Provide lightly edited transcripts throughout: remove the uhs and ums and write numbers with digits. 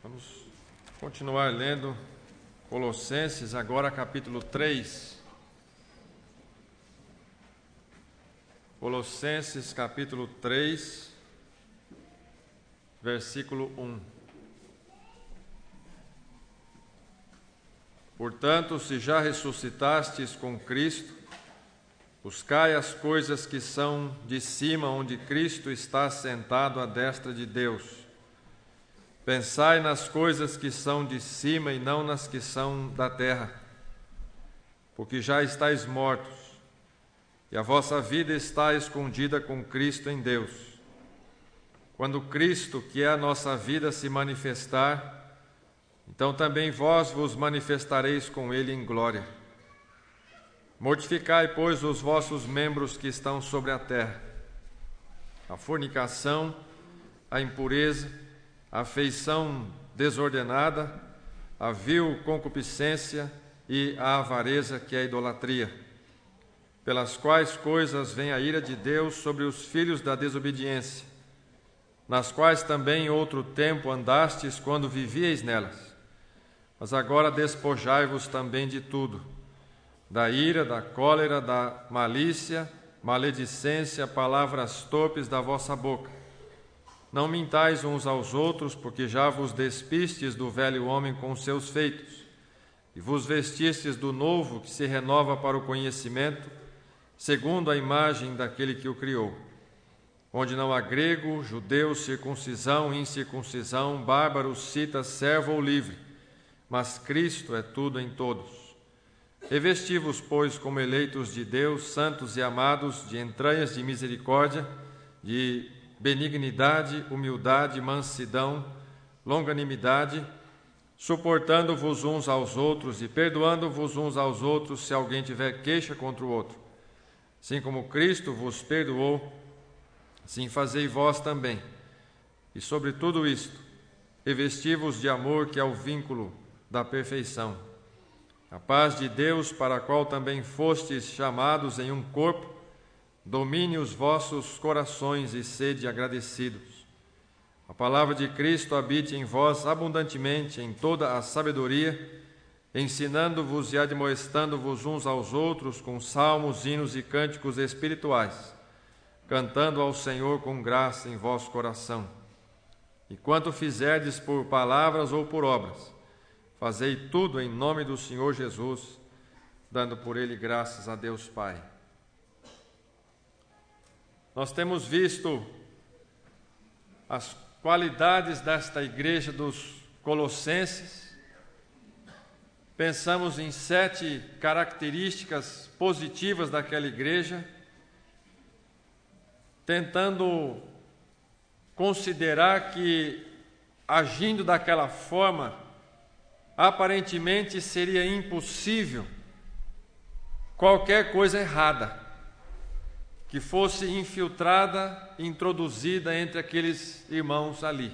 Vamos continuar lendo Colossenses, agora capítulo 3. Colossenses, capítulo 3, versículo 1. Portanto, se já ressuscitastes com Cristo, buscai as coisas que são de cima, onde Cristo está sentado à destra de Deus. Pensai nas coisas que são de cima e não nas que são da terra, porque já estáis mortos, e a vossa vida está escondida com Cristo em Deus. Quando Cristo, que é a nossa vida, se manifestar, então também vós vos manifestareis com Ele em glória. Mortificai, pois, os vossos membros que estão sobre a terra: a fornicação, a impureza, a afeição desordenada, a vil concupiscência e a avareza, que é a idolatria, pelas quais coisas vem a ira de Deus sobre os filhos da desobediência, nas quais também em outro tempo andastes quando vivieis nelas. Mas agora despojai-vos também de tudo: da ira, da cólera, da malícia, maledicência, palavras torpes da vossa boca. Não mintais uns aos outros, porque já vos despistes do velho homem com os seus feitos, e vos vestistes do novo, que se renova para o conhecimento, segundo a imagem daquele que o criou, onde não há grego, judeu, circuncisão, incircuncisão, bárbaro, cita, servo ou livre, mas Cristo é tudo em todos. Revesti-vos, pois, como eleitos de Deus, santos e amados, de entranhas de misericórdia, de benignidade, humildade, mansidão, longanimidade, suportando-vos uns aos outros e perdoando-vos uns aos outros se alguém tiver queixa contra o outro. Assim como Cristo vos perdoou, assim fazei vós também. E sobre tudo isto, revesti-vos de amor, que é o vínculo da perfeição. A paz de Deus, para a qual também fostes chamados em um corpo, domine os vossos corações e sede agradecidos. A palavra de Cristo habite em vós abundantemente em toda a sabedoria, ensinando-vos e admoestando-vos uns aos outros com salmos, hinos e cânticos espirituais, cantando ao Senhor com graça em vosso coração. E quanto fizerdes por palavras ou por obras, fazei tudo em nome do Senhor Jesus, dando por Ele graças a Deus Pai. Nós temos visto as qualidades desta igreja dos Colossenses. Pensamos em 7 características positivas daquela igreja, tentando considerar que, agindo daquela forma, aparentemente seria impossível qualquer coisa errada que fosse infiltrada, introduzida entre aqueles irmãos ali.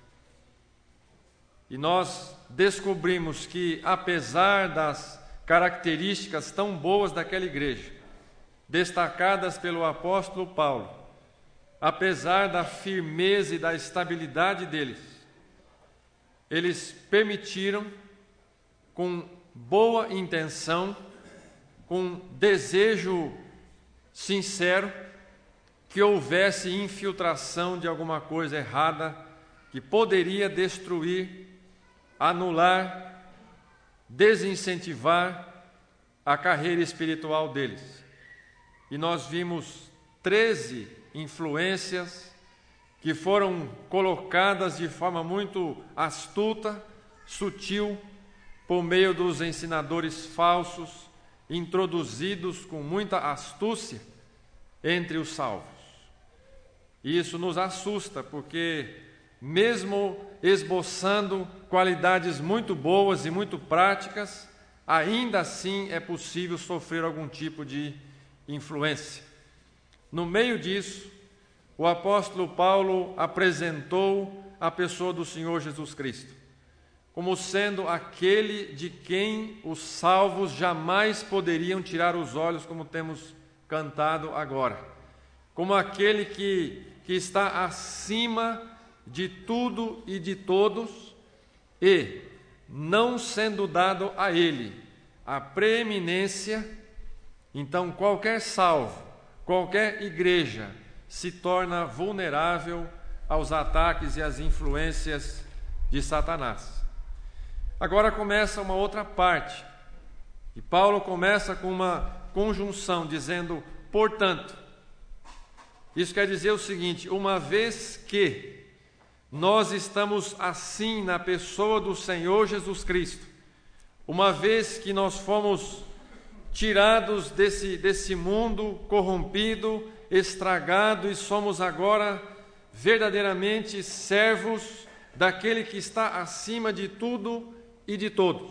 E nós descobrimos que, apesar das características tão boas daquela igreja, destacadas pelo apóstolo Paulo, apesar da firmeza e da estabilidade deles, eles permitiram, com boa intenção, com desejo sincero, que houvesse infiltração de alguma coisa errada que poderia destruir, anular, desincentivar a carreira espiritual deles. E nós vimos 13 influências que foram colocadas de forma muito astuta, sutil, por meio dos ensinadores falsos, introduzidos com muita astúcia entre os salvos. E isso nos assusta, porque mesmo esboçando qualidades muito boas e muito práticas, ainda assim é possível sofrer algum tipo de influência. No meio disso, o apóstolo Paulo apresentou a pessoa do Senhor Jesus Cristo como sendo aquele de quem os salvos jamais poderiam tirar os olhos, como temos cantado agora, como aquele que está acima de tudo e de todos, e, não sendo dado a ele a preeminência, então qualquer salvo, qualquer igreja se torna vulnerável aos ataques e às influências de Satanás. Agora começa uma outra parte, e Paulo começa com uma conjunção, dizendo, portanto. Isso quer dizer o seguinte: uma vez que nós estamos assim na pessoa do Senhor Jesus Cristo, uma vez que nós fomos tirados desse mundo corrompido, estragado, e somos agora verdadeiramente servos daquele que está acima de tudo e de todos.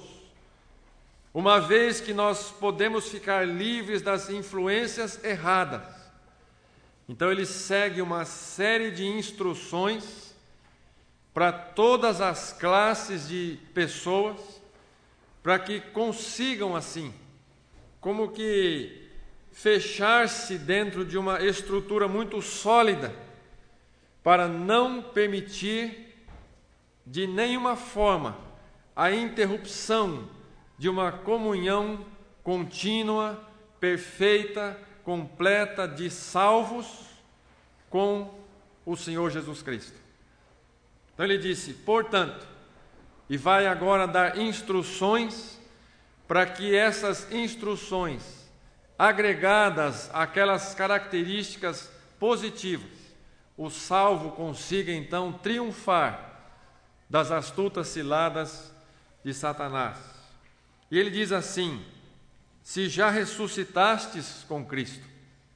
Uma vez que nós podemos ficar livres das influências erradas, então ele segue uma série de instruções para todas as classes de pessoas, para que consigam assim, como que fechar-se dentro de uma estrutura muito sólida, para não permitir de nenhuma forma a interrupção de uma comunhão contínua, perfeita, completa de salvos com o Senhor Jesus Cristo. Então ele disse, portanto, e vai agora dar instruções para que essas instruções, agregadas àquelas características positivas, o salvo consiga então triunfar das astutas ciladas de Satanás. E ele diz assim, se já ressuscitastes com Cristo.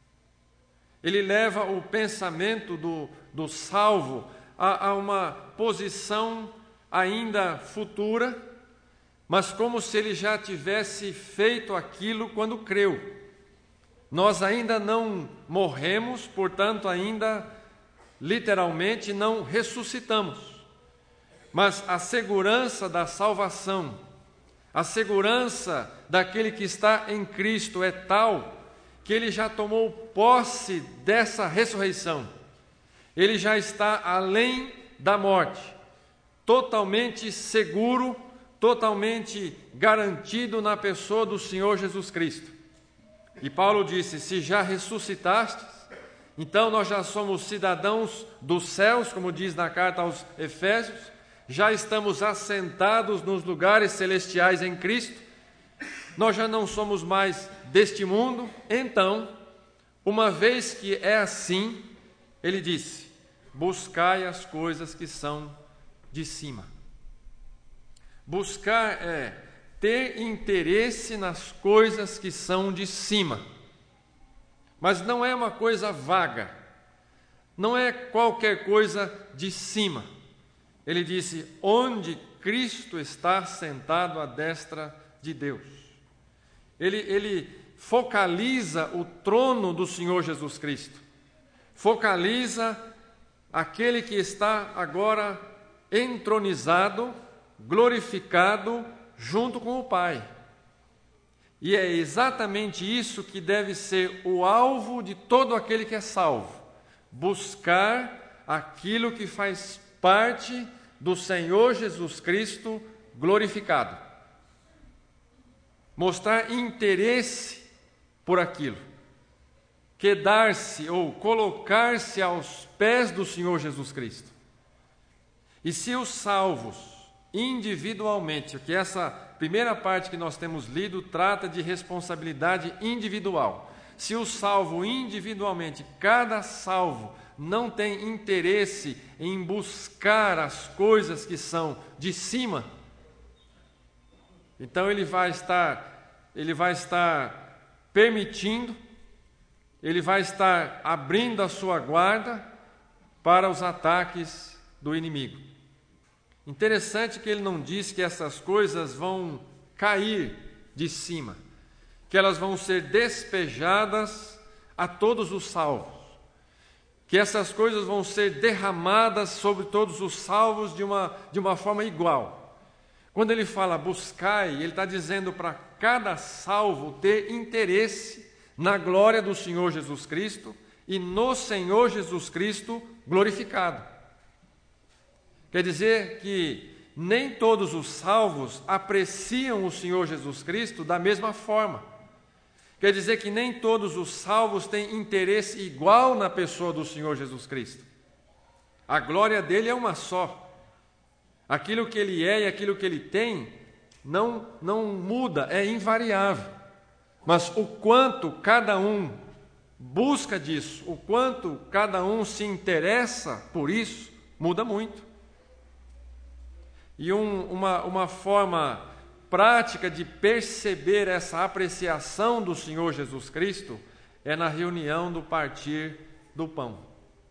Ele leva o pensamento do salvo a uma posição ainda futura, mas como se ele já tivesse feito aquilo quando creu. Nós ainda não morremos, portanto ainda literalmente não ressuscitamos, mas a segurança da salvação, a segurança daquele que está em Cristo é tal que ele já tomou posse dessa ressurreição. Ele já está além da morte, totalmente seguro, totalmente garantido na pessoa do Senhor Jesus Cristo. E Paulo disse, se já ressuscitastes, então nós já somos cidadãos dos céus, como diz na carta aos Efésios, já estamos assentados nos lugares celestiais em Cristo, nós já não somos mais deste mundo. Então, uma vez que é assim, ele disse, buscai as coisas que são de cima. Buscar é ter interesse nas coisas que são de cima. Mas não é uma coisa vaga, não é qualquer coisa de cima. Ele disse, onde Cristo está sentado à destra de Deus. Ele focaliza o trono do Senhor Jesus Cristo, focaliza aquele que está agora entronizado, glorificado, junto com o Pai. E é exatamente isso que deve ser o alvo de todo aquele que é salvo, buscar aquilo que faz parte do Senhor Jesus Cristo glorificado. Mostrar interesse por aquilo. Quedar-se ou colocar-se aos pés do Senhor Jesus Cristo. E se os salvos, individualmente, que essa primeira parte que nós temos lido trata de responsabilidade individual. Se o salvo individualmente, cada salvo, não tem interesse em buscar as coisas que são de cima, então ele vai estar permitindo, ele vai estar abrindo a sua guarda para os ataques do inimigo. Interessante que ele não diz que essas coisas vão cair de cima, que elas vão ser despejadas a todos os salvos, que essas coisas vão ser derramadas sobre todos os salvos de uma forma igual. Quando ele fala buscai, ele está dizendo para cada salvo ter interesse na glória do Senhor Jesus Cristo e no Senhor Jesus Cristo glorificado. Quer dizer que nem todos os salvos apreciam o Senhor Jesus Cristo da mesma forma. Quer dizer que nem todos os salvos têm interesse igual na pessoa do Senhor Jesus Cristo. A glória dele é uma só. Aquilo que ele é e aquilo que ele tem não muda, é invariável. Mas o quanto cada um busca disso, o quanto cada um se interessa por isso, muda muito. E uma forma prática de perceber essa apreciação do Senhor Jesus Cristo é na reunião do partir do pão.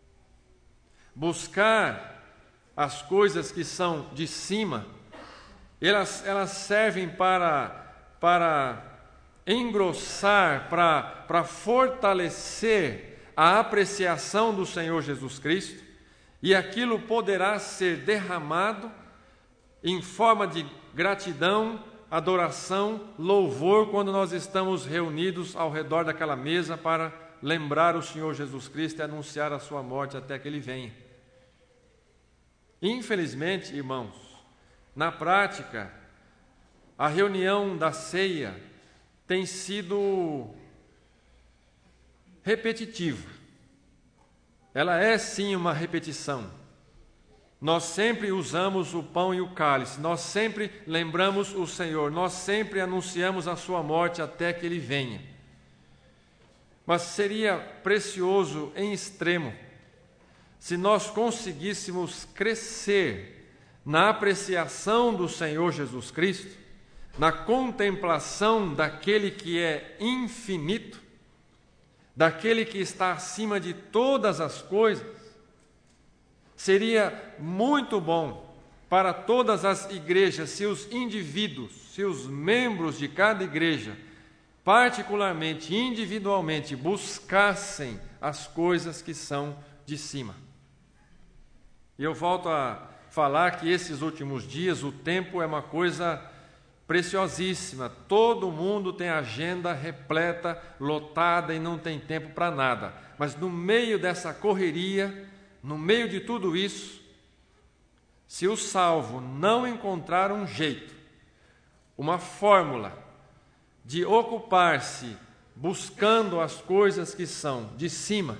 Buscar as coisas que são de cima, elas servem para engrossar, para fortalecer a apreciação do Senhor Jesus Cristo, e aquilo poderá ser derramado em forma de gratidão, adoração, louvor, quando nós estamos reunidos ao redor daquela mesa para lembrar o Senhor Jesus Cristo e anunciar a sua morte até que Ele venha. Infelizmente, irmãos, na prática, a reunião da ceia tem sido repetitiva. Ela é sim uma repetição. Nós sempre usamos o pão e o cálice, nós sempre lembramos o Senhor, nós sempre anunciamos a sua morte até que Ele venha. Mas seria precioso em extremo se nós conseguíssemos crescer na apreciação do Senhor Jesus Cristo, na contemplação daquele que é infinito, daquele que está acima de todas as coisas. Seria muito bom para todas as igrejas se os indivíduos, se os membros de cada igreja, particularmente, individualmente, buscassem as coisas que são de cima. E eu volto a falar que esses últimos dias o tempo é uma coisa preciosíssima. Todo mundo tem agenda repleta, lotada e não tem tempo para nada. Mas no meio dessa correria, no meio de tudo isso, se o salvo não encontrar um jeito, uma fórmula de ocupar-se buscando as coisas que são de cima,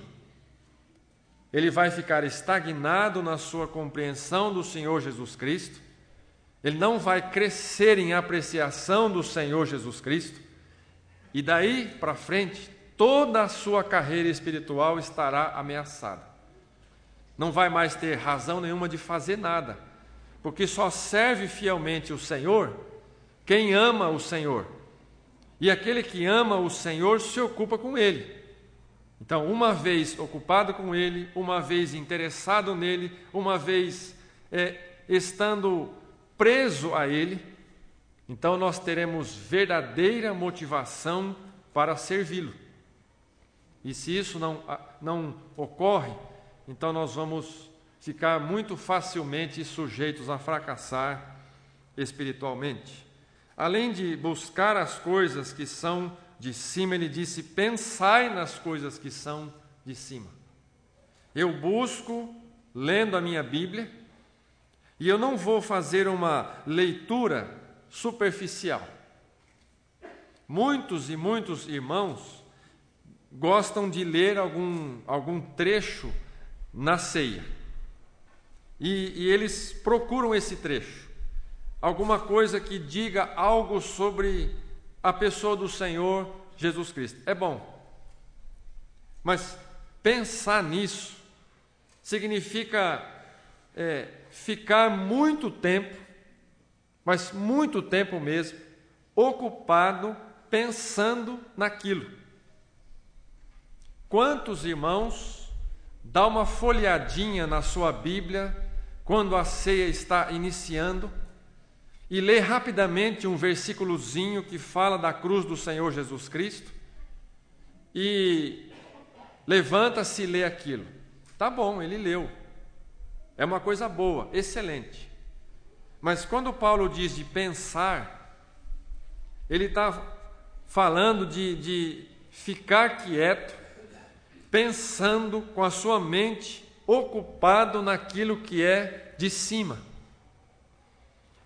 ele vai ficar estagnado na sua compreensão do Senhor Jesus Cristo, ele não vai crescer em apreciação do Senhor Jesus Cristo, e daí para frente, toda a sua carreira espiritual estará ameaçada. Não vai mais ter razão nenhuma de fazer nada, porque só serve fielmente o Senhor quem ama o Senhor. E aquele que ama o Senhor se ocupa com Ele. Então, uma vez ocupado com Ele, uma vez interessado nele, uma vez estando preso a Ele, então nós teremos verdadeira motivação para servi-lo. E se isso não ocorre, então nós vamos ficar muito facilmente sujeitos a fracassar espiritualmente. Além de buscar as coisas que são de cima, ele disse: pensai nas coisas que são de cima. Eu busco, lendo a minha Bíblia, e eu não vou fazer uma leitura superficial. Muitos e muitos irmãos gostam de ler algum trecho na ceia. E eles procuram esse trecho. Alguma coisa que diga algo sobre a pessoa do Senhor Jesus Cristo. É bom. Mas pensar nisso significa ficar muito tempo, mas muito tempo mesmo, ocupado pensando naquilo. Quantos irmãos dá uma folheadinha na sua Bíblia quando a ceia está iniciando e lê rapidamente um versículozinho que fala da cruz do Senhor Jesus Cristo e levanta-se e lê aquilo? Tá bom, ele leu. É uma coisa boa, excelente. Mas quando Paulo diz de pensar, ele está falando de ficar quieto, pensando com a sua mente ocupado naquilo que é de cima.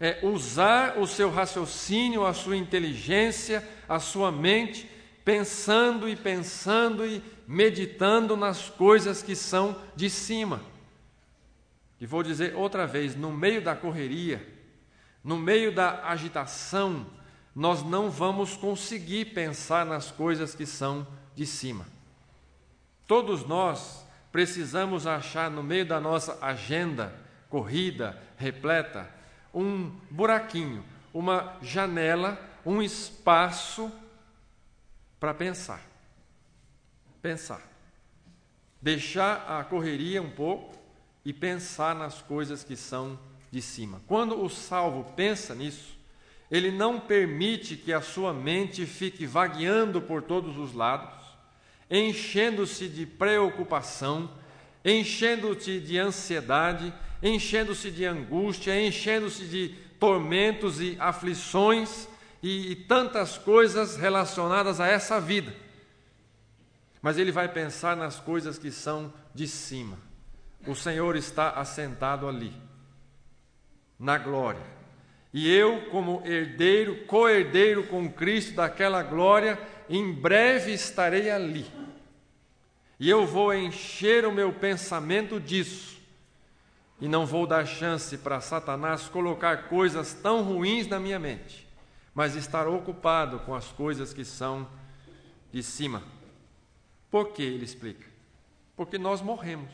é usar o seu raciocínio, a sua inteligência, a sua mente, pensando e meditando nas coisas que são de cima. E vou dizer outra vez, no meio da correria, no meio da agitação, nós não vamos conseguir pensar nas coisas que são de cima. Todos nós precisamos achar no meio da nossa agenda, corrida, repleta, um buraquinho, uma janela, um espaço para pensar. Pensar. Deixar a correria um pouco e pensar nas coisas que são de cima. Quando o salvo pensa nisso, ele não permite que a sua mente fique vagueando por todos os lados, enchendo-se de preocupação, enchendo-se de ansiedade, enchendo-se de angústia, enchendo-se de tormentos e aflições e tantas coisas relacionadas a essa vida. Mas ele vai pensar nas coisas que são de cima. O Senhor está assentado ali, na glória. E eu, como herdeiro, co-herdeiro com Cristo daquela glória, em breve estarei ali. E eu vou encher o meu pensamento disso. E não vou dar chance para Satanás colocar coisas tão ruins na minha mente, mas estar ocupado com as coisas que são de cima. Por que? Ele explica. Porque nós morremos.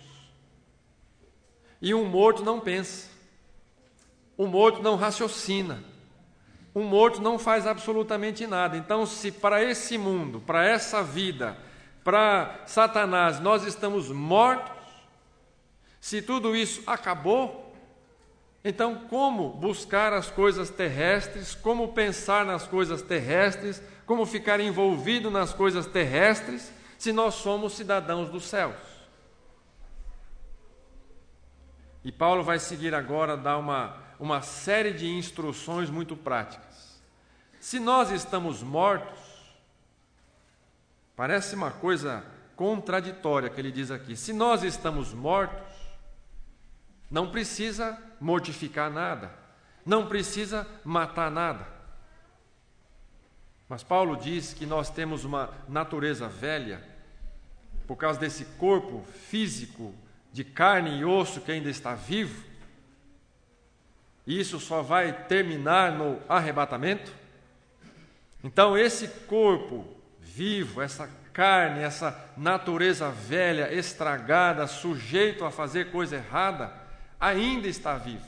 E um morto não pensa. Um morto não raciocina. Um morto não faz absolutamente nada. Então, se para esse mundo, para essa vida, para Satanás, nós estamos mortos, se tudo isso acabou, então como buscar as coisas terrestres, como pensar nas coisas terrestres, como ficar envolvido nas coisas terrestres, se nós somos cidadãos dos céus? E Paulo vai seguir agora, dar uma série de instruções muito práticas. Se nós estamos mortos, parece uma coisa contraditória que ele diz aqui. Se nós estamos mortos, não precisa mortificar nada, não precisa matar nada. Mas Paulo diz que nós temos uma natureza velha, por causa desse corpo físico, de carne e osso que ainda está vivo, e isso só vai terminar no arrebatamento. Então, esse corpo vivo, essa carne, essa natureza velha, estragada, sujeito a fazer coisa errada, ainda está vivo.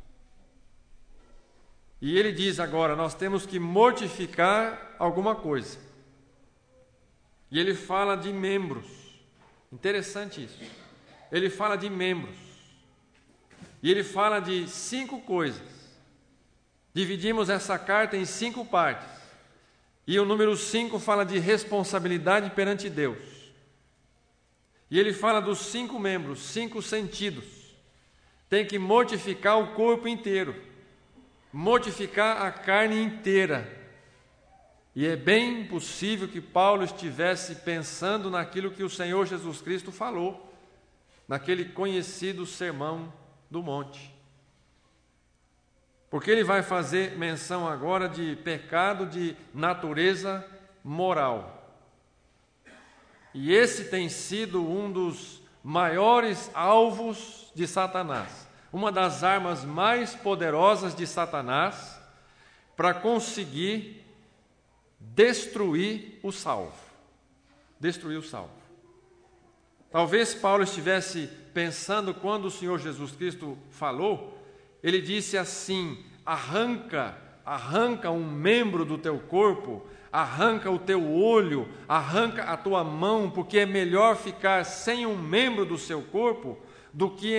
E ele diz agora, nós temos que mortificar alguma coisa. E ele fala de membros. Interessante isso. Ele fala de membros. E ele fala de 5 coisas. Dividimos essa carta em 5 partes. E o número 5 fala de responsabilidade perante Deus. E ele fala dos 5 membros, 5 sentidos. Tem que mortificar o corpo inteiro, mortificar a carne inteira. E é bem possível que Paulo estivesse pensando naquilo que o Senhor Jesus Cristo falou, naquele conhecido Sermão do Monte. Porque ele vai fazer menção agora de pecado de natureza moral. E esse tem sido um dos maiores alvos de Satanás, uma das armas mais poderosas de Satanás para conseguir destruir o salvo. Destruir o salvo. Talvez Paulo estivesse pensando quando o Senhor Jesus Cristo falou, ele disse assim: arranca um membro do teu corpo, arranca o teu olho, arranca a tua mão, porque é melhor ficar sem um membro do seu corpo do que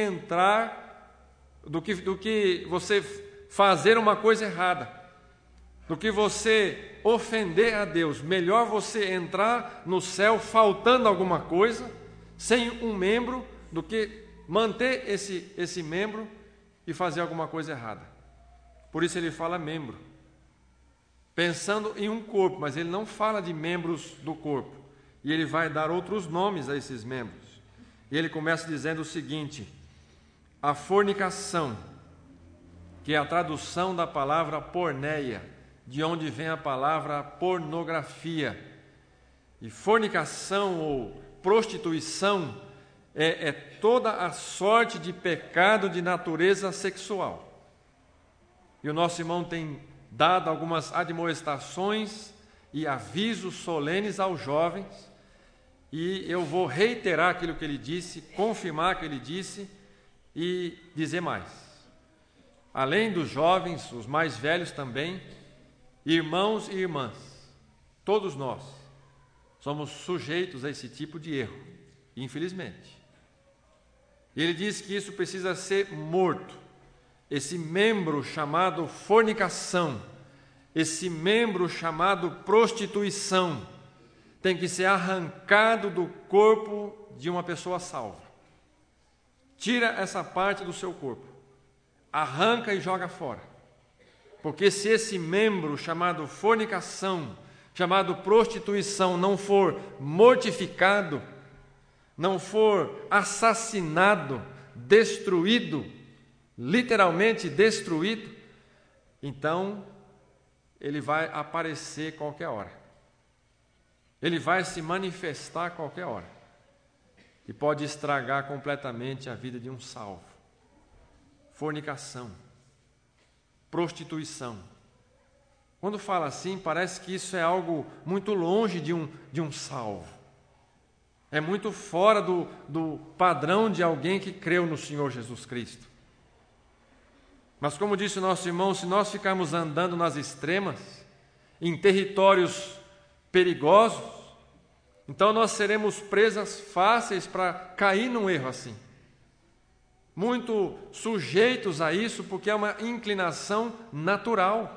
você fazer uma coisa errada, do que você ofender a Deus. Melhor você entrar no céu faltando alguma coisa, sem um membro, do que manter esse membro e fazer alguma coisa errada. Por isso ele fala membro, pensando em um corpo, mas ele não fala de membros do corpo. E ele vai dar outros nomes a esses membros. E ele começa dizendo o seguinte: a fornicação, que é a tradução da palavra porneia, de onde vem a palavra pornografia. E fornicação ou prostituição é toda a sorte de pecado de natureza sexual. E o nosso irmão tem dado algumas admoestações e avisos solenes aos jovens, e eu vou reiterar aquilo que ele disse, confirmar o que ele disse e dizer mais. Além dos jovens, os mais velhos também, irmãos e irmãs, todos nós somos sujeitos a esse tipo de erro, infelizmente. Ele diz que isso precisa ser morto. Esse membro chamado fornicação, esse membro chamado prostituição, tem que ser arrancado do corpo de uma pessoa salva. Tira essa parte do seu corpo, arranca e joga fora. Porque se esse membro chamado fornicação, chamado prostituição, não for mortificado, não for assassinado, destruído, literalmente destruído, então ele vai aparecer qualquer hora. Ele vai se manifestar qualquer hora. E pode estragar completamente a vida de um salvo. Fornicação, prostituição. Quando fala assim, parece que isso é algo muito longe de um salvo. É muito fora do padrão de alguém que creu no Senhor Jesus Cristo. Mas como disse o nosso irmão, se nós ficarmos andando nas extremas, em territórios perigosos, então nós seremos presas fáceis para cair num erro assim. Muito sujeitos a isso, porque é uma inclinação natural.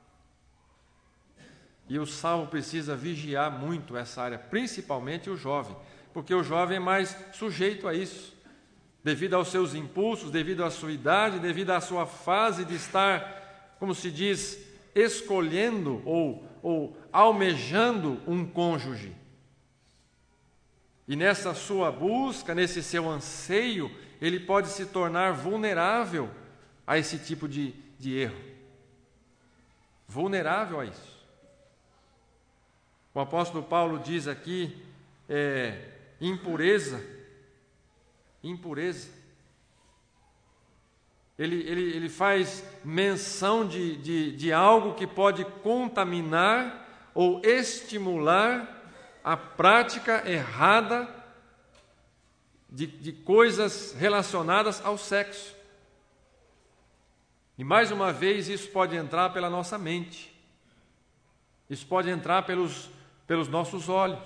E o salvo precisa vigiar muito essa área, principalmente o jovem, porque o jovem é mais sujeito a isso, devido aos seus impulsos, devido à sua idade, devido à sua fase de estar, como se diz, escolhendo ou almejando um cônjuge. E nessa sua busca, nesse seu anseio, ele pode se tornar vulnerável a esse tipo de erro. Vulnerável a isso. O apóstolo Paulo diz aqui, impureza. Ele faz menção de algo que pode contaminar ou estimular a prática errada de coisas relacionadas ao sexo. E mais uma vez isso pode entrar pela nossa mente. Isso pode entrar pelos nossos olhos.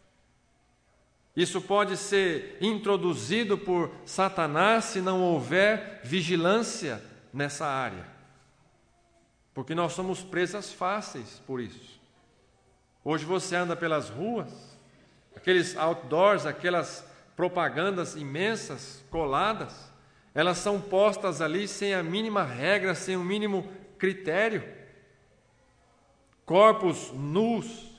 Isso pode ser introduzido por Satanás se não houver vigilância nessa área. Porque nós somos presas fáceis por isso. Hoje você anda pelas ruas, aqueles outdoors, aquelas propagandas imensas, coladas, elas são postas ali sem a mínima regra, sem o mínimo critério. Corpos nus,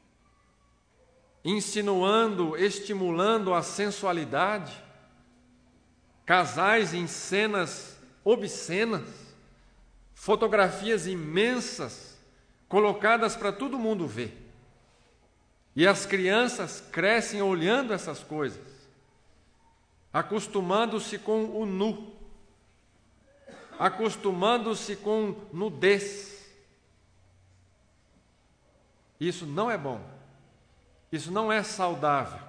insinuando, estimulando a sensualidade, casais em cenas obscenas, fotografias imensas, colocadas para todo mundo ver. E as crianças crescem olhando essas coisas, acostumando-se com o nu, acostumando-se com nudez. Isso não é bom. Isso não é saudável.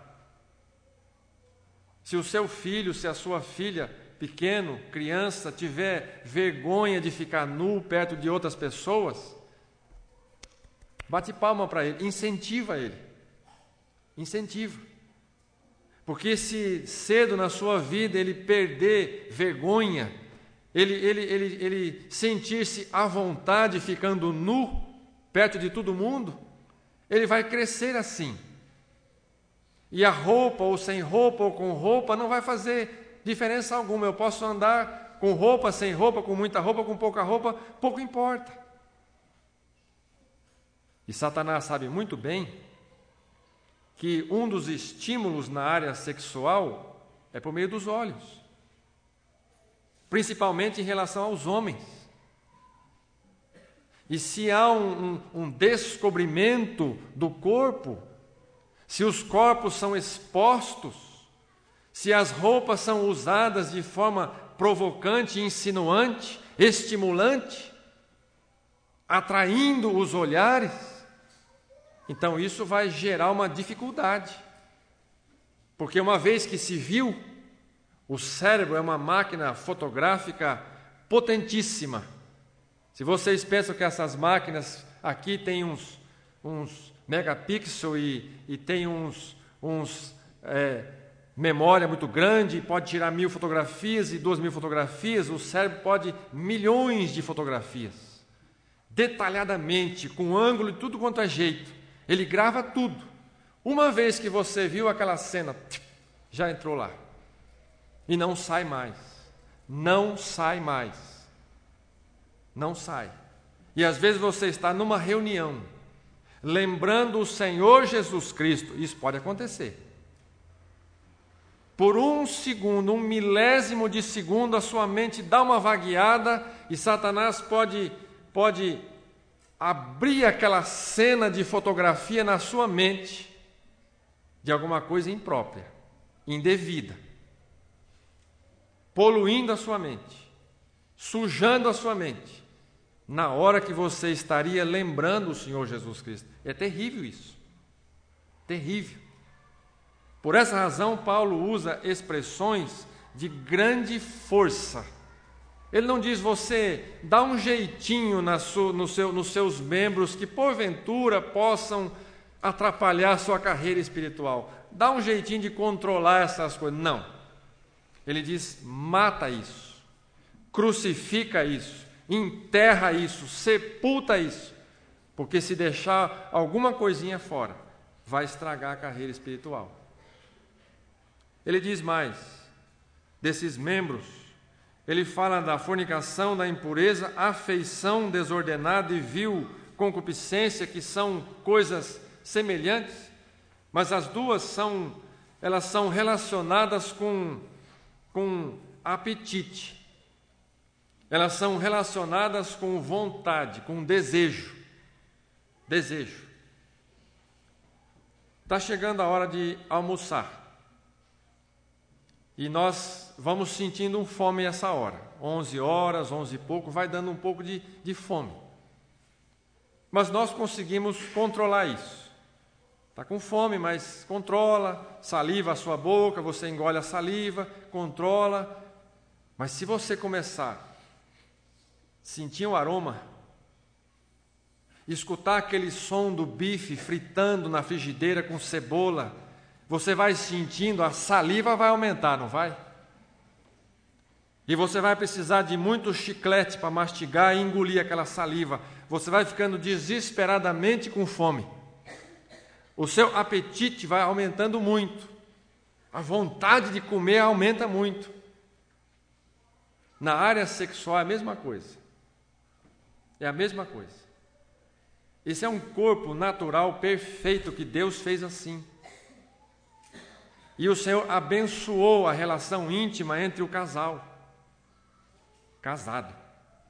Se o seu filho, se a sua filha, pequeno, criança, tiver vergonha de ficar nu perto de outras pessoas, bate palma para ele, incentiva ele. Incentiva. Porque se cedo na sua vida ele perder vergonha, ele sentir-se à vontade ficando nu perto de todo mundo, ele vai crescer assim. E a roupa, ou sem roupa, ou com roupa, não vai fazer diferença alguma. Eu posso andar com roupa, sem roupa, com muita roupa, com pouca roupa, pouco importa. E Satanás sabe muito bem que um dos estímulos na área sexual é por meio dos olhos. Principalmente em relação aos homens. E se há um descobrimento do corpo, se os corpos são expostos, se as roupas são usadas de forma provocante, insinuante, estimulante, atraindo os olhares, então isso vai gerar uma dificuldade. Porque uma vez que se viu, o cérebro é uma máquina fotográfica potentíssima. Se vocês pensam que essas máquinas aqui têm uns megapixels e tem memória muito grande, pode tirar 1000 fotografias e 2000 fotografias, o cérebro pode milhões de fotografias, detalhadamente, com ângulo e tudo quanto é jeito. Ele grava tudo. Uma vez que você viu aquela cena, já entrou lá. E não sai mais. Não sai mais. Não sai. E às vezes você está numa reunião, lembrando o Senhor Jesus Cristo. Isso pode acontecer. Por um segundo, 1/1000 de segundo, a sua mente dá uma vagueada e Satanás pode abrir aquela cena de fotografia na sua mente de alguma coisa imprópria, indevida, poluindo a sua mente, sujando a sua mente, na hora que você estaria lembrando o Senhor Jesus Cristo. É terrível isso. Terrível. Por essa razão, Paulo usa expressões de grande força. Ele não diz, você dá um jeitinho nos seus membros que porventura possam atrapalhar a sua carreira espiritual. Dá um jeitinho de controlar essas coisas. Não. Ele diz, mata isso, crucifica isso, enterra isso, sepulta isso, porque se deixar alguma coisinha fora, vai estragar a carreira espiritual. Ele diz mais, desses membros, ele fala da fornicação, da impureza, afeição desordenada e vil concupiscência, que são coisas semelhantes, mas as duas elas são relacionadas com apetite. Elas são relacionadas com vontade, com desejo. Desejo. Está chegando a hora de almoçar. E nós vamos sentindo fome essa hora. 11 horas, 11 e pouco, vai dando um pouco de fome. Mas nós conseguimos controlar isso. Está com fome, mas controla, saliva a sua boca, você engole a saliva, controla. Mas se você começar a sentir o aroma, escutar aquele som do bife fritando na frigideira com cebola, você vai sentindo, a saliva vai aumentar, não vai? E você vai precisar de muito chiclete para mastigar e engolir aquela saliva. Você vai ficando desesperadamente com fome. O seu apetite vai aumentando muito. A vontade de comer aumenta muito. Na área sexual é a mesma coisa. É a mesma coisa. Esse é um corpo natural perfeito que Deus fez assim. E o Senhor abençoou a relação íntima entre o casal. Casado.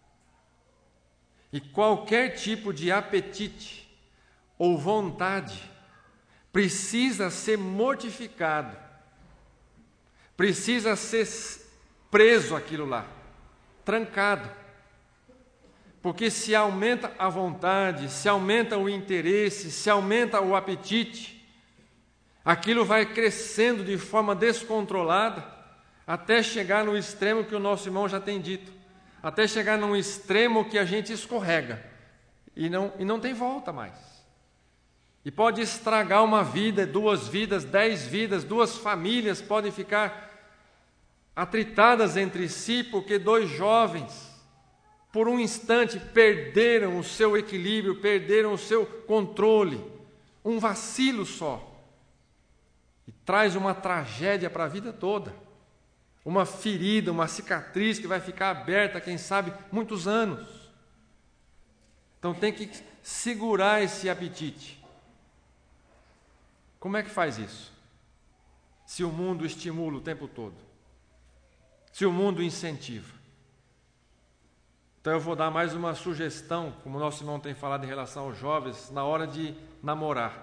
E qualquer tipo de apetite ou vontade precisa ser mortificado, precisa ser preso aquilo lá, trancado. Porque se aumenta a vontade, se aumenta o interesse, se aumenta o apetite, aquilo vai crescendo de forma descontrolada, até chegar no extremo que o nosso irmão já tem dito, até chegar num extremo que a gente escorrega, e não tem volta mais. E pode estragar uma vida, 2 vidas, 10 vidas, 2 famílias podem ficar atritadas entre si, porque 2 jovens, por um instante, perderam o seu equilíbrio, perderam o seu controle. Um vacilo só. E traz uma tragédia para a vida toda. Uma ferida, uma cicatriz que vai ficar aberta, quem sabe, muitos anos. Então tem que segurar esse apetite. Como é que faz isso? Se o mundo estimula o tempo todo. Se o mundo incentiva. Então eu vou dar mais uma sugestão, como o nosso irmão tem falado em relação aos jovens, na hora de namorar.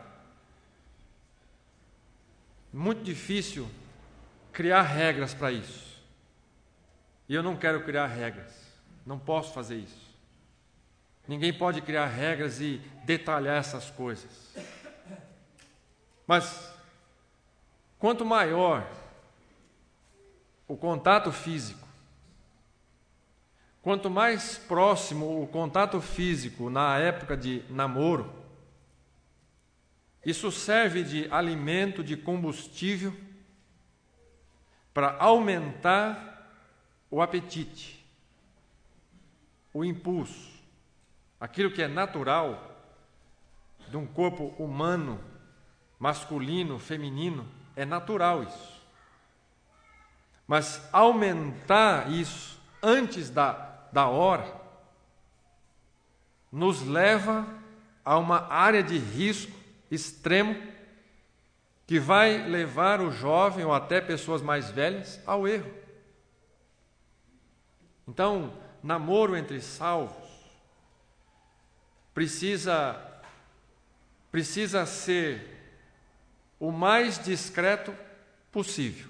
Muito difícil criar regras para isso. E eu não quero criar regras. Não posso fazer isso. Ninguém pode criar regras e detalhar essas coisas. Mas, quanto maior o contato físico, quanto mais próximo o contato físico na época de namoro, isso serve de alimento, de combustível, para aumentar o apetite, o impulso, aquilo que é natural de um corpo humano, masculino, feminino, é natural isso. Mas aumentar isso antes da hora nos leva a uma área de risco extremo que vai levar o jovem ou até pessoas mais velhas ao erro. Então, namoro entre salvos precisa ser o mais discreto possível.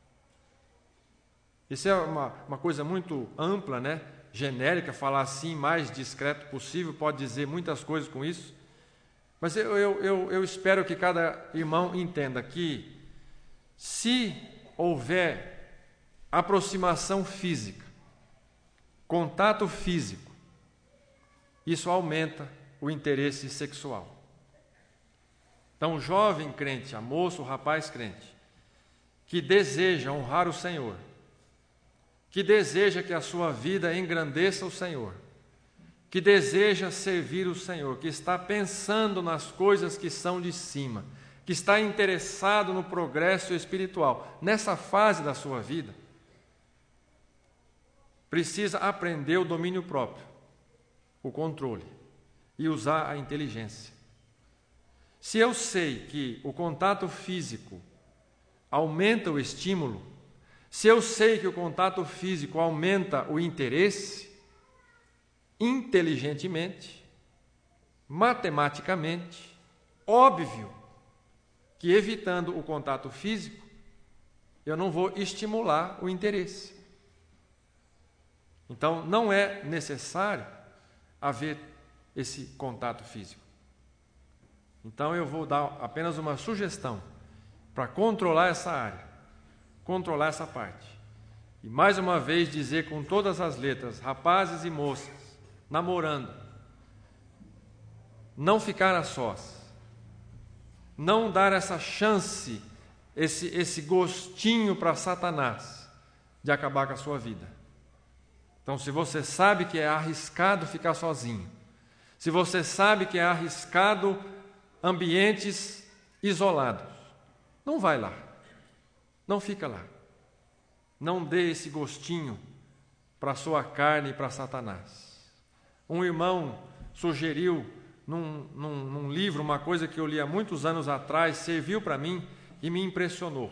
Isso é uma coisa muito ampla, né? Genérica, falar assim, mais discreto possível, pode dizer muitas coisas com isso. Mas eu espero que cada irmão entenda que, se houver aproximação física, contato físico, isso aumenta o interesse sexual. Então, o jovem crente, a moça, o rapaz crente, que deseja honrar o Senhor, que deseja que a sua vida engrandeça o Senhor, que deseja servir o Senhor, que está pensando nas coisas que são de cima, que está interessado no progresso espiritual, nessa fase da sua vida, precisa aprender o domínio próprio, o controle e usar a inteligência. Se eu sei que o contato físico aumenta o estímulo, se eu sei que o contato físico aumenta o interesse, inteligentemente, matematicamente, óbvio que evitando o contato físico, eu não vou estimular o interesse. Então, não é necessário haver esse contato físico. Então, eu vou dar apenas uma sugestão para controlar essa área, controlar essa parte. E mais uma vez dizer com todas as letras, rapazes e moças, namorando, não ficar a sós, não dar essa chance, esse gostinho para Satanás de acabar com a sua vida. Então, se você sabe que é arriscado ficar sozinho, se você sabe que é arriscado ambientes isolados, não vai lá, não fica lá, não dê esse gostinho para a sua carne e para Satanás. Um irmão sugeriu num livro uma coisa que eu li há muitos anos atrás, serviu para mim e me impressionou.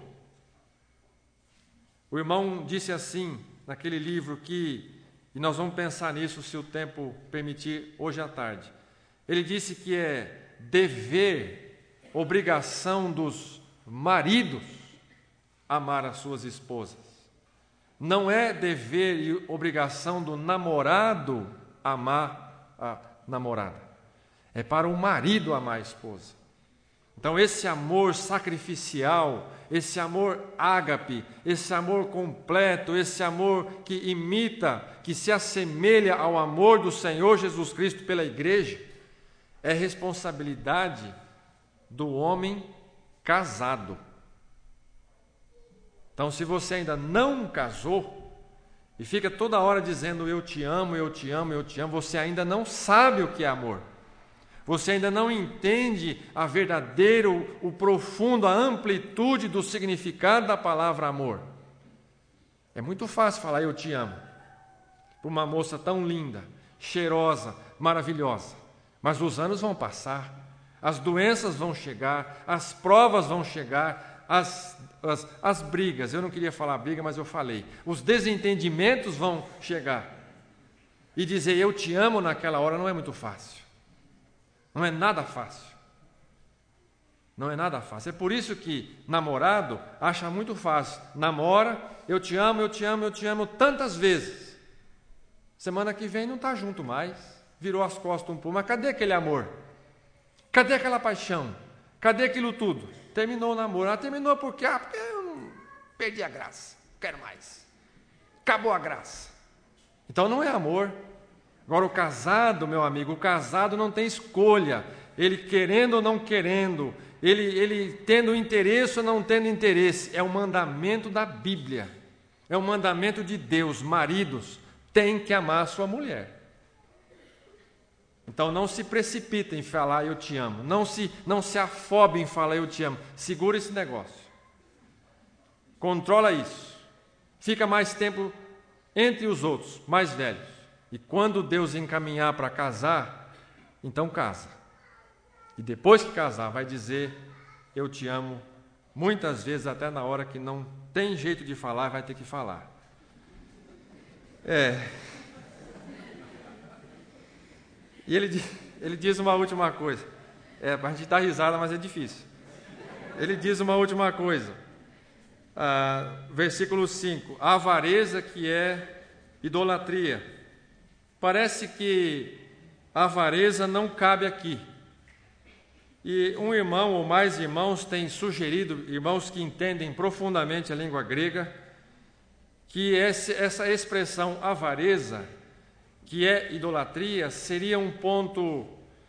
O irmão disse assim, naquele livro e nós vamos pensar nisso se o tempo permitir hoje à tarde. Ele disse que é dever, obrigação dos maridos amar as suas esposas. Não é dever e obrigação do namorado amar a namorada. É para o marido amar a esposa. Então, esse amor sacrificial, esse amor ágape, esse amor completo, esse amor que imita, que se assemelha ao amor do Senhor Jesus Cristo pela igreja, é responsabilidade do homem casado. Então, se você ainda não casou e fica toda hora dizendo eu te amo, eu te amo, eu te amo, você ainda não sabe o que é amor. Você ainda não entende a verdadeira, o profundo, a amplitude do significado da palavra amor. É muito fácil falar eu te amo para uma moça tão linda, cheirosa, maravilhosa. Mas os anos vão passar, as doenças vão chegar, as provas vão chegar, as brigas, eu não queria falar briga, mas eu falei. Os desentendimentos vão chegar. E dizer eu te amo naquela hora não é muito fácil. Não é nada fácil. Não é nada fácil. É por isso que namorado acha muito fácil. Namora, eu te amo, eu te amo, eu te amo tantas vezes. Semana que vem não está junto mais. Virou as costas um pouco. Mas cadê aquele amor? Cadê aquela paixão? Cadê aquilo tudo? Terminou o namoro. Ah, terminou porque eu não perdi a graça. Quero mais. Acabou a graça. Então não é amor. Agora o casado, meu amigo, o casado não tem escolha. Ele querendo ou não querendo, ele tendo interesse ou não tendo interesse, é um mandamento da Bíblia. É um mandamento de Deus. Maridos têm que amar a sua mulher. Então não se precipite em falar eu te amo. Não se afobe em falar eu te amo. Segura esse negócio. Controla isso. Fica mais tempo entre os outros, mais velhos. E quando Deus encaminhar para casar, então casa. E depois que casar, vai dizer eu te amo, muitas vezes até na hora que não tem jeito de falar, vai ter que falar. E ele diz uma última coisa. A gente dá risada, mas é difícil. Ele diz uma última coisa. Versículo 5. A avareza que é idolatria. Parece que a avareza não cabe aqui. E um irmão ou mais irmãos têm sugerido, irmãos que entendem profundamente a língua grega, que essa expressão avareza, que é idolatria, seria um ponto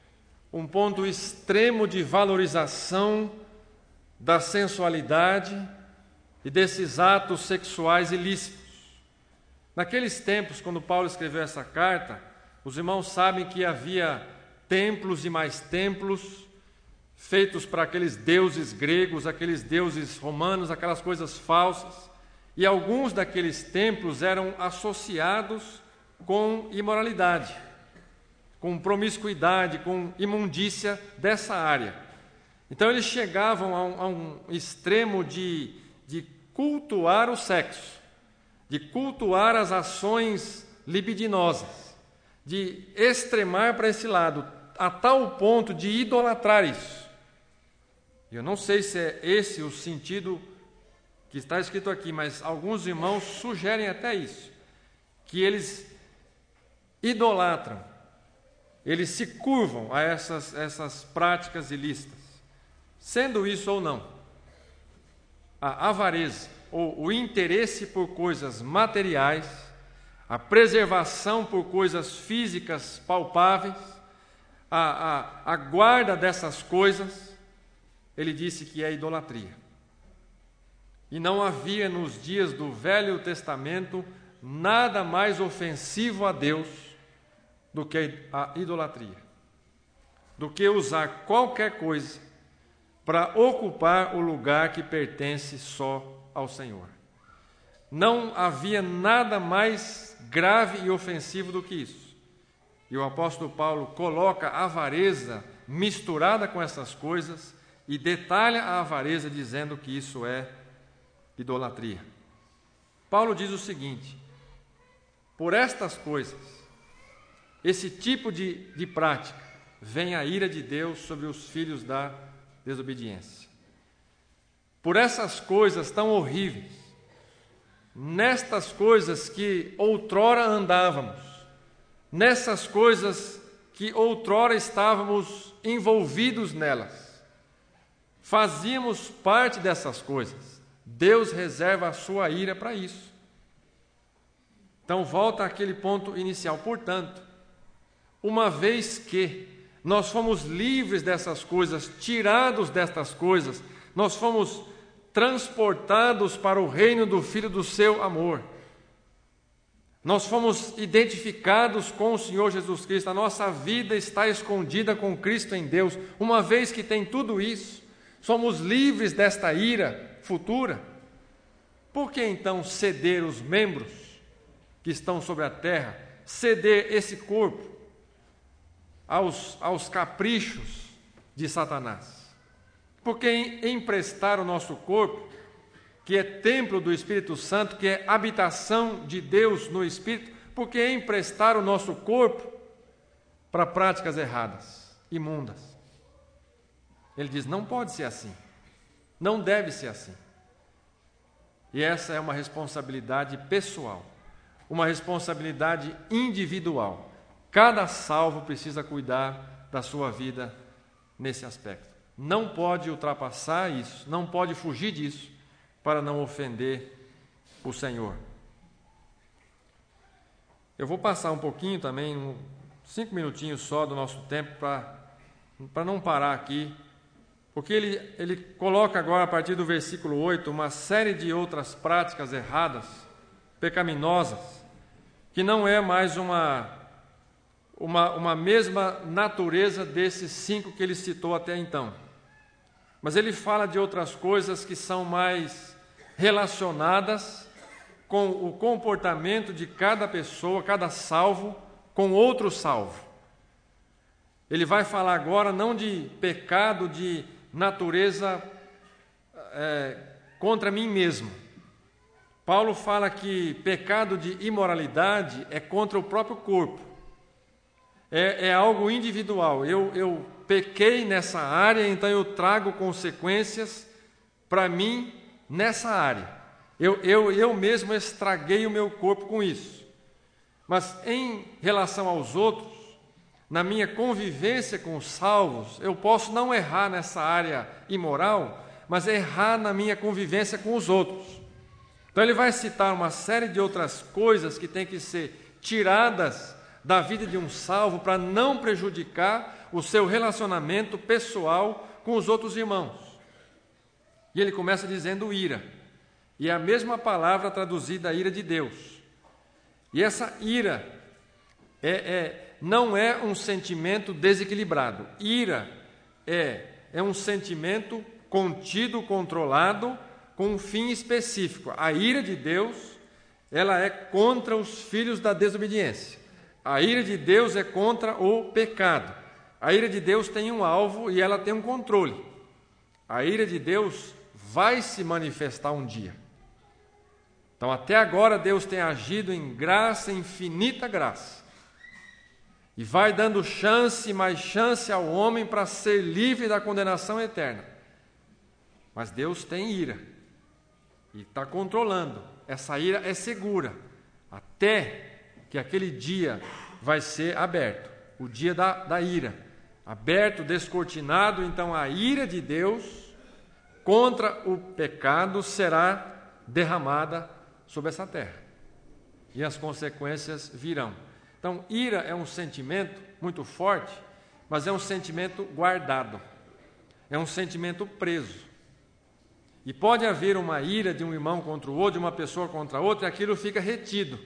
extremo de valorização da sensualidade e desses atos sexuais ilícitos. Naqueles tempos, quando Paulo escreveu essa carta, os irmãos sabem que havia templos e mais templos feitos para aqueles deuses gregos, aqueles deuses romanos, aquelas coisas falsas, e alguns daqueles templos eram associados com imoralidade, com promiscuidade, com imundícia dessa área. Então eles chegavam a um extremo de cultuar o sexo, de cultuar as ações libidinosas, de extremar para esse lado, a tal ponto de idolatrar isso. Eu não sei se é esse o sentido que está escrito aqui, mas alguns irmãos sugerem até isso, que eles idolatram, eles se curvam a essas práticas ilícitas. Sendo isso ou não, a avareza, ou o interesse por coisas materiais, a preservação por coisas físicas palpáveis, a guarda dessas coisas, ele disse que é idolatria. E não havia nos dias do Velho Testamento nada mais ofensivo a Deus do que a idolatria, do que usar qualquer coisa para ocupar o lugar que pertence só ao Senhor. Não havia nada mais grave e ofensivo do que isso. E o apóstolo Paulo coloca a avareza misturada com essas coisas e detalha a avareza dizendo que isso é idolatria. Paulo diz o seguinte: por estas coisas, esse tipo de prática, vem a ira de Deus sobre os filhos da desobediência. Por essas coisas tão horríveis, nestas coisas que outrora andávamos, nessas coisas que outrora estávamos envolvidos nelas, fazíamos parte dessas coisas, Deus reserva a sua ira para isso. Então volta àquele ponto inicial. Portanto, uma vez que nós fomos livres dessas coisas, tirados destas coisas, nós fomos transportados para o reino do Filho do seu amor. Nós fomos identificados com o Senhor Jesus Cristo, a nossa vida está escondida com Cristo em Deus. Uma vez que tem tudo isso, somos livres desta ira futura. Por que então ceder os membros que estão sobre a terra, ceder esse corpo aos caprichos de Satanás? Por que emprestar o nosso corpo, que é templo do Espírito Santo, que é habitação de Deus no Espírito, por que emprestar o nosso corpo para práticas erradas, imundas? Ele diz, não pode ser assim, não deve ser assim. E essa é uma responsabilidade pessoal, uma responsabilidade individual. Cada salvo precisa cuidar da sua vida nesse aspecto. Não pode ultrapassar isso, não pode fugir disso para não ofender o Senhor. Eu vou passar um pouquinho também, 5 minutinhos só do nosso tempo para não parar aqui, porque ele coloca agora, a partir do versículo 8, uma série de outras práticas erradas, pecaminosas, que não é mais uma mesma natureza desses 5 que ele citou até então. Mas ele fala de outras coisas que são mais relacionadas com o comportamento de cada pessoa, cada salvo, com outro salvo. Ele vai falar agora não de pecado de natureza contra mim mesmo. Paulo fala que pecado de imoralidade é contra o próprio corpo. É algo individual. Eu pequei nessa área, então eu trago consequências para mim nessa área. Eu mesmo estraguei o meu corpo com isso. Mas em relação aos outros, na minha convivência com os salvos, eu posso não errar nessa área imoral, mas errar na minha convivência com os outros. Então ele vai citar uma série de outras coisas que têm que ser tiradas da vida de um salvo para não prejudicar o seu relacionamento pessoal com os outros irmãos. E ele começa dizendo ira. E é a mesma palavra traduzida, a ira de Deus. E essa ira não é um sentimento desequilibrado. Ira é um sentimento contido, controlado, com um fim específico. A ira de Deus, ela é contra os filhos da desobediência. A ira de Deus é contra o pecado. A ira de Deus tem um alvo e ela tem um controle. A ira de Deus vai se manifestar um dia. Então, até agora, Deus tem agido em graça, infinita graça. E vai dando chance, mais chance ao homem para ser livre da condenação eterna. Mas Deus tem ira. E está controlando. Essa ira é segura. Até que aquele dia vai ser aberto. O dia da ira. Aberto, descortinado, então a ira de Deus contra o pecado será derramada sobre essa terra. E as consequências virão. Então, ira é um sentimento muito forte, mas é um sentimento guardado. É um sentimento preso. E pode haver uma ira de um irmão contra o outro, de uma pessoa contra a outra, e aquilo fica retido.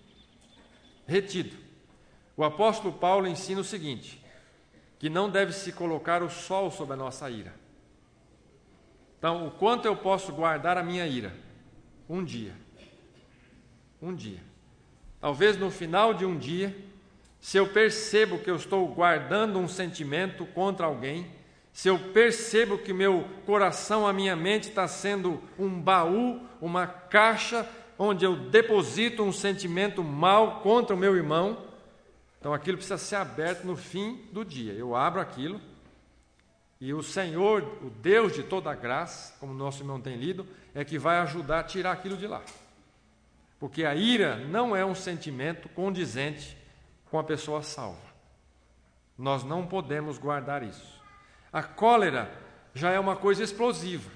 Retido. O apóstolo Paulo ensina o seguinte, que não deve se colocar o sol sobre a nossa ira. Então, o quanto eu posso guardar a minha ira? Um dia. Um dia. Talvez no final de um dia, se eu percebo que eu estou guardando um sentimento contra alguém, se eu percebo que meu coração, a minha mente está sendo um baú, uma caixa, onde eu deposito um sentimento mau contra o meu irmão, então aquilo precisa ser aberto no fim do dia. Eu abro aquilo e o Senhor, o Deus de toda a graça, como o nosso irmão tem lido, é que vai ajudar a tirar aquilo de lá. Porque a ira não é um sentimento condizente com a pessoa salva. Nós não podemos guardar isso. A cólera já é uma coisa explosiva.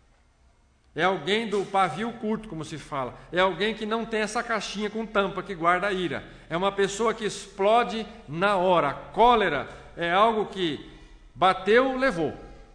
É alguém do pavio curto, como se fala. É alguém que não tem essa caixinha com tampa que guarda a ira. É uma pessoa que explode na hora. A cólera é algo que bateu, levou.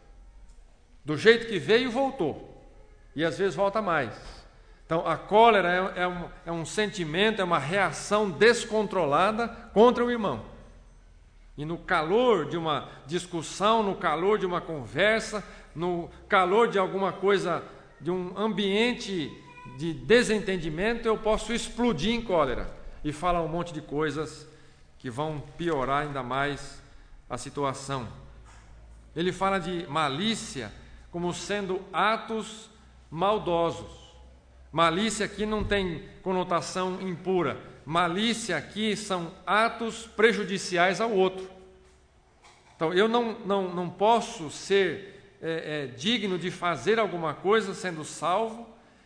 Do jeito que veio, voltou. E às vezes volta mais. Então, a cólera é um sentimento, é uma reação descontrolada contra o irmão. E no calor de uma discussão, no calor de uma conversa, no calor de alguma coisa, de um ambiente de desentendimento, eu posso explodir em cólera e falar um monte de coisas que vão piorar ainda mais a situação. Ele fala de malícia como sendo atos maldosos. Malícia aqui não tem conotação impura. malícia aqui são atos prejudiciais ao outro. Então, eu não posso ser digno de fazer alguma coisa sendo salvo,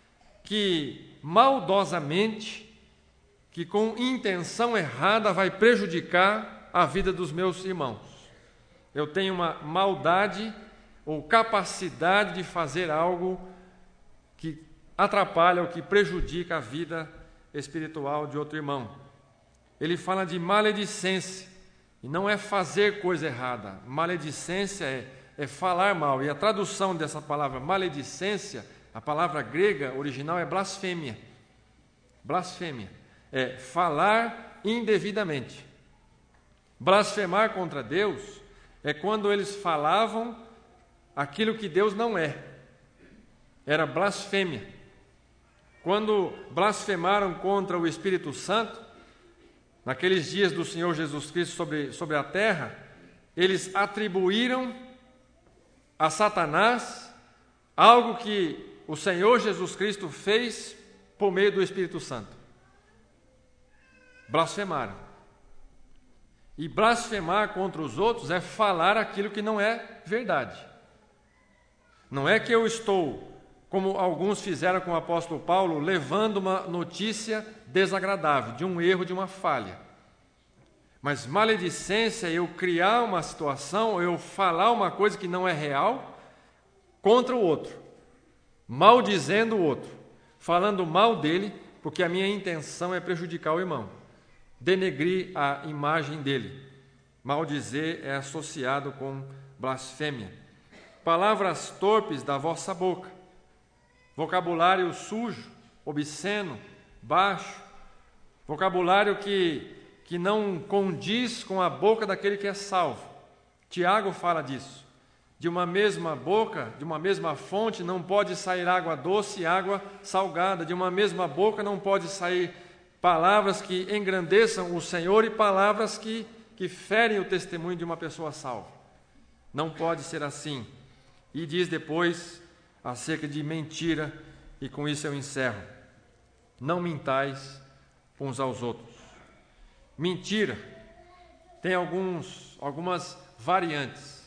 que maldosamente, que com intenção errada vai prejudicar a vida dos meus irmãos. Eu tenho uma maldade ou capacidade de fazer algo que atrapalha ou que prejudica a vida espiritual de outro irmão. Ele fala de maledicência, e não é fazer coisa errada. Maledicência é falar mal, e a tradução dessa palavra maledicência, a palavra grega original é blasfêmia. Blasfêmia é falar indevidamente. Blasfemar contra Deus é quando eles falavam aquilo que Deus não é. Era blasfêmia. Quando blasfemaram contra o Espírito Santo, naqueles dias do Senhor Jesus Cristo sobre a terra, eles atribuíram a Satanás algo que o Senhor Jesus Cristo fez por meio do Espírito Santo. Blasfemaram. E blasfemar contra os outros é falar aquilo que não é verdade. Não é que eu estou, como alguns fizeram com o apóstolo Paulo, levando uma notícia desagradável, de um erro, de uma falha. Mas maledicência é eu criar uma situação, eu falar uma coisa que não é real contra o outro, maldizendo o outro, falando mal dele, porque a minha intenção é prejudicar o irmão, denegrir a imagem dele. Maldizer é associado com blasfêmia. Palavras torpes da vossa boca, vocabulário sujo, obsceno, baixo, vocabulário que não condiz com a boca daquele que é salvo. Tiago fala disso. De uma mesma boca, de uma mesma fonte, não pode sair água doce e água salgada. De uma mesma boca não pode sair palavras que engrandeçam o Senhor e palavras que ferem o testemunho de uma pessoa salva. Não pode ser assim. E diz depois acerca de mentira, e com isso eu encerro: não mintais uns aos outros. Mentira tem algumas variantes.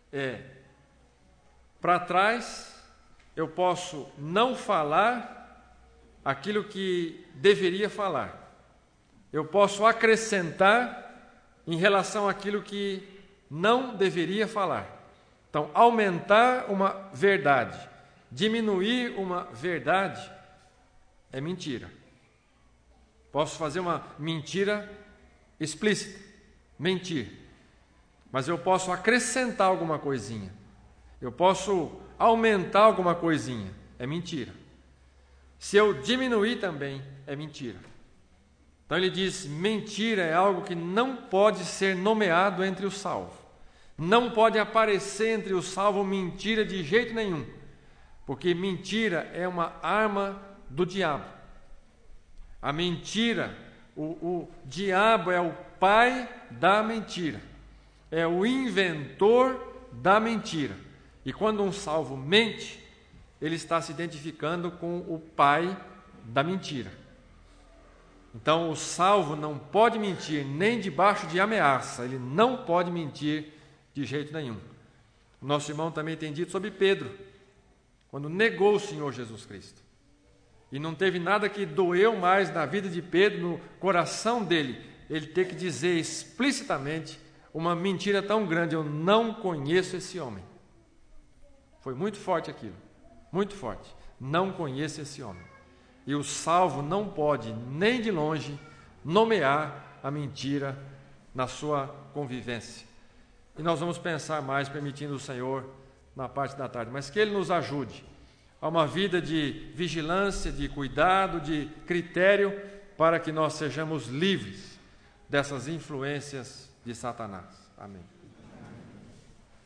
Para trás, eu posso não falar aquilo que deveria falar. Eu posso acrescentar em relação àquilo que não deveria falar. Então, aumentar uma verdade, diminuir uma verdade, é mentira. Posso fazer uma mentira explícita, mentir, mas eu posso acrescentar alguma coisinha, eu posso aumentar alguma coisinha, é mentira. Se eu diminuir também, é mentira. Então ele diz, mentira é algo que não pode ser nomeado entre os salvos. Não pode aparecer entre os salvos mentira de jeito nenhum, porque mentira é uma arma do diabo. A mentira, o diabo é o pai da mentira, é o inventor da mentira. E quando um salvo mente, ele está se identificando com o pai da mentira. Então o salvo não pode mentir nem debaixo de ameaça, ele não pode mentir de jeito nenhum. O nosso irmão também tem dito sobre Pedro, quando negou o Senhor Jesus Cristo. E não teve nada que doeu mais na vida de Pedro, no coração dele, ele ter que dizer explicitamente uma mentira tão grande: eu não conheço esse homem. Foi muito forte aquilo, muito forte. Não conheço esse homem. E o salvo não pode, nem de longe, nomear a mentira na sua convivência. E nós vamos pensar mais, permitindo o Senhor, na parte da tarde. Mas que Ele nos ajude a uma vida de vigilância, de cuidado, de critério, para que nós sejamos livres dessas influências de Satanás. Amém.